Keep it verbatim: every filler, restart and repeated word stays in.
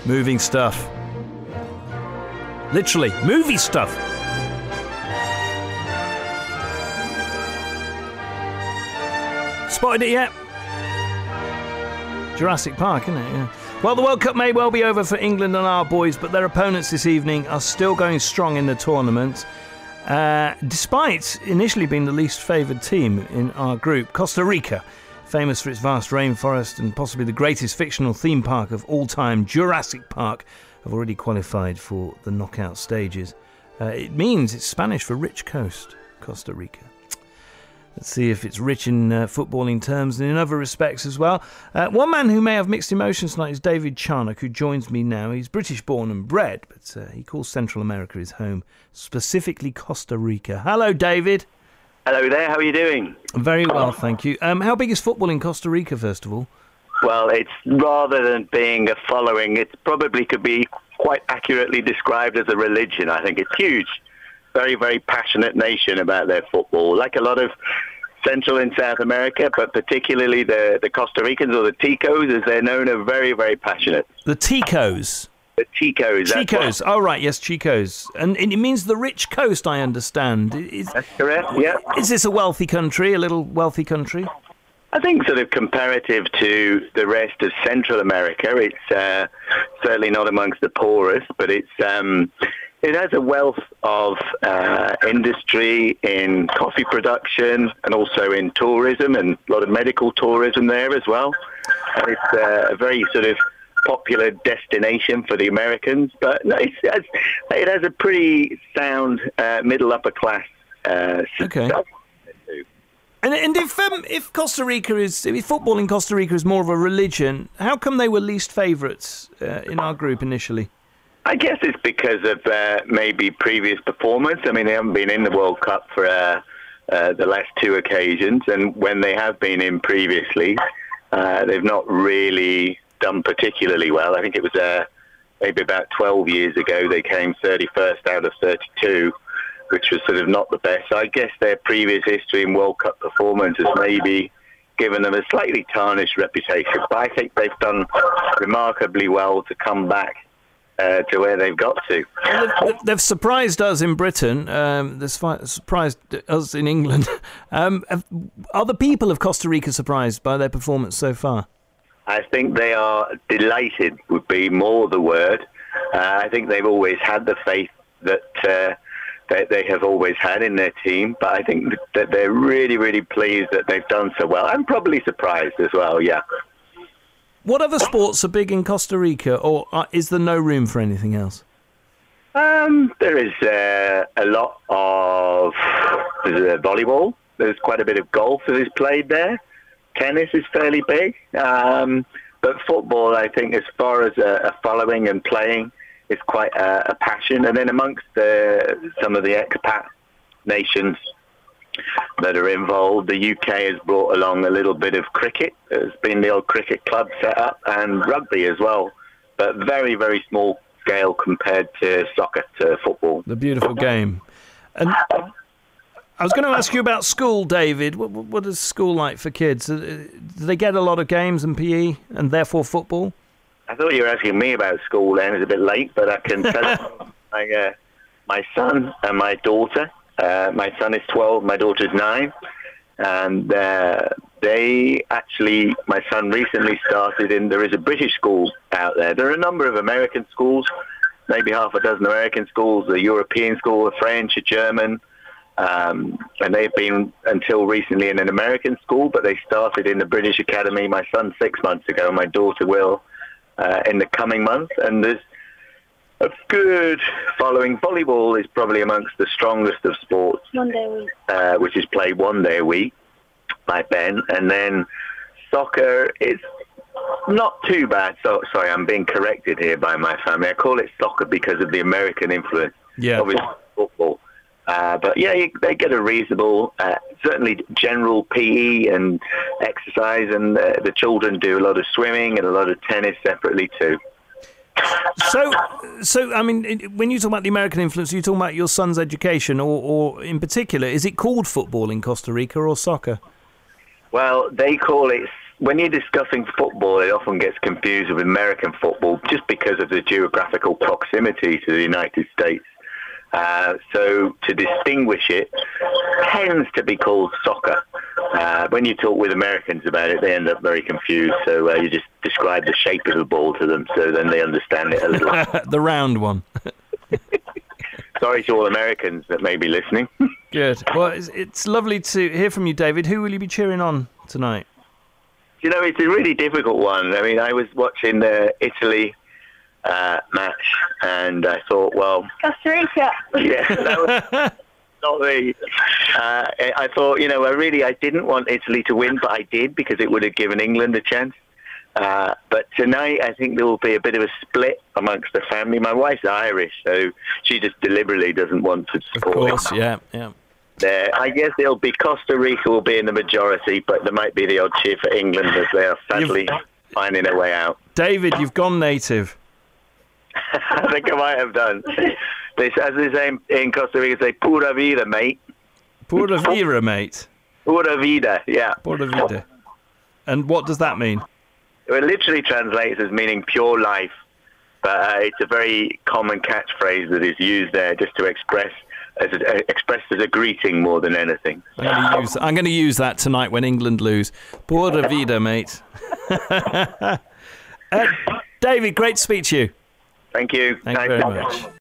Moving stuff. Literally, movie stuff. Spotted it yet? Jurassic Park, isn't it? Yeah. Well, the World Cup may well be over for England and our boys, but their opponents this evening are still going strong in the tournament. Uh, despite initially being the least favoured team in our group, Costa Rica, famous for its vast rainforest and possibly the greatest fictional theme park of all time, Jurassic Park, have already qualified for the knockout stages. Uh, it means it's Spanish for rich coast, Costa Rica. Let's see if it's rich in uh, footballing terms and in other respects as well. Uh, one man who may have mixed emotions tonight is David Charnock, who joins me now. He's British born and bred, but uh, he calls Central America his home, specifically Costa Rica. Hello, David. Hello there, how are you doing? Very well, thank you. Um, how big is football in Costa Rica, first of all? Well, it's rather than being a following, it probably could be quite accurately described as a religion. I think it's huge. Very, very passionate nation about their football, like a lot of Central and South America, but particularly the, the Costa Ricans, or the Ticos, as they're known, are very, very passionate. The Ticos? The Chicos. Chicos. Oh, right, yes, Chicos. And it means the rich coast, I understand. Is, that's correct, yeah. Is this a wealthy country, a little wealthy country? I think sort of comparative to the rest of Central America, it's uh, certainly not amongst the poorest, but it's... Um, It has a wealth of uh, industry in coffee production and also in tourism, and a lot of medical tourism there as well. And it's uh, a very sort of popular destination for the Americans, but no, it's, it's, it has a pretty sound uh, middle upper class. Uh, okay. Stuff. And, and if um, if Costa Rica is if football in Costa Rica is more of a religion, how come they were least favourites uh, in our group initially? I guess it's because of uh, maybe previous performance. I mean, they haven't been in the World Cup for uh, uh, the last two occasions, and when they have been in previously, uh, they've not really done particularly well. I think it was uh, maybe about twelve years ago they came thirty-first out of thirty-two, which was sort of not the best. So I guess their previous history in World Cup performance has maybe given them a slightly tarnished reputation. But I think they've done remarkably well to come back Uh, to where they've got to. They've, they've surprised us in Britain. Um, they've surprised us in England. Um, have, are the people of Costa Rica surprised by their performance so far? I think they are delighted, would be more the word. Uh, I think they've always had the faith that uh, they, they have always had in their team, but I think that they're really, really pleased that they've done so well. I'm probably surprised as well, yeah. What other sports are big in Costa Rica, or is there no room for anything else? Um, there is uh, a lot of there's, uh, volleyball. There's quite a bit of golf that is played there. Tennis is fairly big. Um, but football, I think, as far as a, a following and playing, is quite a, a passion. And then amongst uh, some of the expat nations that are involved, the U K has brought along a little bit of cricket. There's been the old cricket club set up, and rugby as well, but very, very small scale compared to soccer, to football. The beautiful game. And I was going to ask you about school, David. What, what is school like for kids? Do they get a lot of games and P E, and therefore football? I thought you were asking me about school then. It's a bit late, but I can tell you my, uh, my son and my daughter. Uh, my son is twelve, my daughter is nine, and uh, they actually, my son recently started in, there is a British school out there. There are a number of American schools, maybe half a dozen American schools, a European school, a French, a German, um, and they've been until recently in an American school, but they started in the British Academy, my son six months ago, my daughter will uh, in the coming month, and there's a good following. Volleyball is probably amongst the strongest of sports. One day a week. Uh, which is played one day a week by Ben. And then soccer is not too bad. So sorry, I'm being corrected here by my family. I call it soccer because of the American influence. Yeah. Obviously football. Uh, but yeah, you, they get a reasonable, uh, certainly general P E and exercise, and uh, the children do a lot of swimming and a lot of tennis separately too. So, so I mean, when you talk about the American influence, are you talking about your son's education, or, or in particular, is it called football in Costa Rica or soccer? Well, they call it when you're discussing football, it often gets confused with American football just because of the geographical proximity to the United States. Uh, so to distinguish it tends to be called soccer. Uh, when you talk with Americans about it, they end up very confused. So uh, you just describe the shape of the ball to them, so then they understand it a little. The round one. Sorry to all Americans that may be listening. Good. Well, it's, it's lovely to hear from you, David. Who will you be cheering on tonight? You know, it's a really difficult one. I mean, I was watching the Italy uh, match, and I thought, well... Costa Rica. Yeah, that was not me. Uh, I thought, you know, I really, I didn't want Italy to win, but I did, because it would have given England a chance. Uh, but tonight, I think there will be a bit of a split amongst the family. My wife's Irish, so she just deliberately doesn't want to support. Of course, yeah, yeah. There, I guess it'll be Costa Rica will be in the majority, but there might be the odd cheer for England as they are sadly you've, finding their way out. David, you've gone native. I think I might have done. They, as they say in Costa Rica, say "pura vida, mate." Pura vida, mate. Pura vida, yeah. Pura vida. And what does that mean? It literally translates as meaning pure life, but uh, it's a very common catchphrase that is used there just to express as a, uh, expressed as a greeting more than anything. I'm going to use, I'm going to use that tonight when England lose. Pura vida, mate. uh, David, great to speak to you. Thank you. Thank you very much.